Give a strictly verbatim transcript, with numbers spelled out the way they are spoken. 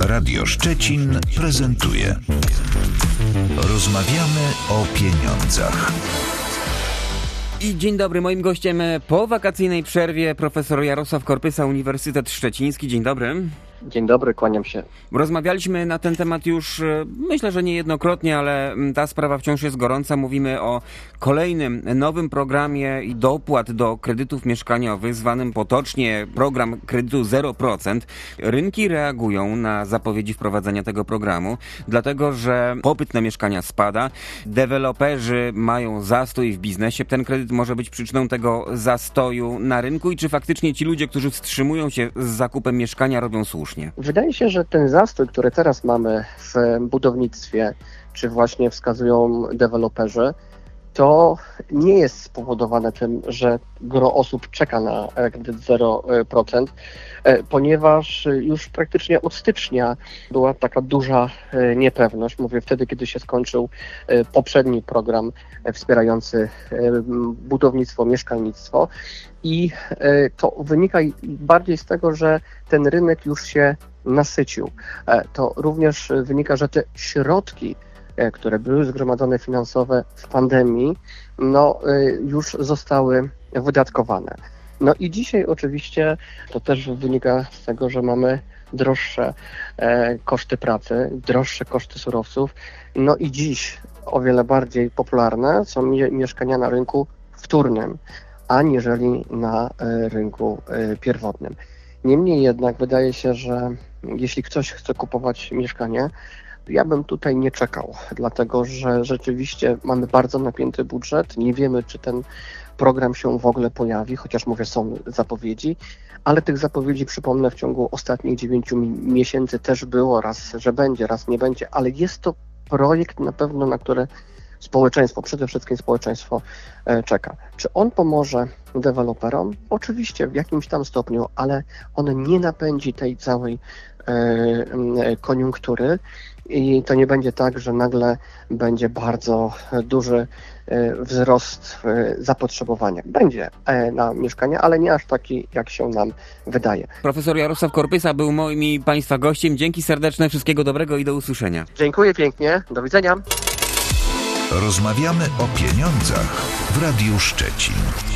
Radio Szczecin prezentuje Rozmawiamy o pieniądzach. I dzień dobry, moim gościem po wakacyjnej przerwie profesor Jarosław Korpysa, Uniwersytet Szczeciński. Dzień dobry. Dzień dobry, kłaniam się. Rozmawialiśmy na ten temat już, myślę, że niejednokrotnie, ale ta sprawa wciąż jest gorąca. Mówimy o kolejnym nowym programie i dopłat do kredytów mieszkaniowych, zwanym potocznie program kredytu zero procent. Rynki reagują na zapowiedzi wprowadzenia tego programu, dlatego że popyt na mieszkania spada, deweloperzy mają zastój w biznesie. Ten kredyt może być przyczyną tego zastoju na rynku i czy faktycznie ci ludzie, którzy wstrzymują się z zakupem mieszkania, robią słusznie? Wydaje się, że ten zastój, który teraz mamy w budownictwie, czy właśnie wskazują deweloperzy, to nie jest spowodowane tym, że gro osób czeka na kredyt zero procent, ponieważ już praktycznie od stycznia była taka duża niepewność. Mówię wtedy, kiedy się skończył poprzedni program wspierający budownictwo, mieszkalnictwo. I to wynika bardziej z tego, że ten rynek już się nasycił. To również wynika, że te środki, które były zgromadzone finansowe w pandemii, no już zostały wydatkowane. No i dzisiaj oczywiście to też wynika z tego, że mamy droższe e, koszty pracy, droższe koszty surowców. No i dziś o wiele bardziej popularne są mie- mieszkania na rynku wtórnym, aniżeli na e, rynku e, pierwotnym. Niemniej jednak wydaje się, że jeśli ktoś chce kupować mieszkanie, ja bym tutaj nie czekał, dlatego że rzeczywiście mamy bardzo napięty budżet. Nie wiemy, czy ten program się w ogóle pojawi, chociaż mówię, są zapowiedzi, ale tych zapowiedzi, przypomnę, w ciągu ostatnich dziewięciu miesięcy też było raz, że będzie, raz nie będzie, ale jest to projekt na pewno, na który społeczeństwo, przede wszystkim społeczeństwo e, czeka. Czy on pomoże deweloperom? Oczywiście w jakimś tam stopniu, ale on nie napędzi tej całej e, e, koniunktury i to nie będzie tak, że nagle będzie bardzo duży e, wzrost e, zapotrzebowania. Będzie e, na mieszkania, ale nie aż taki, jak się nam wydaje. Profesor Jarosław Korpysa był moim i Państwa gościem. Dzięki serdeczne, wszystkiego dobrego i do usłyszenia. Dziękuję pięknie, do widzenia. Rozmawiamy o pieniądzach w Radiu Szczecin.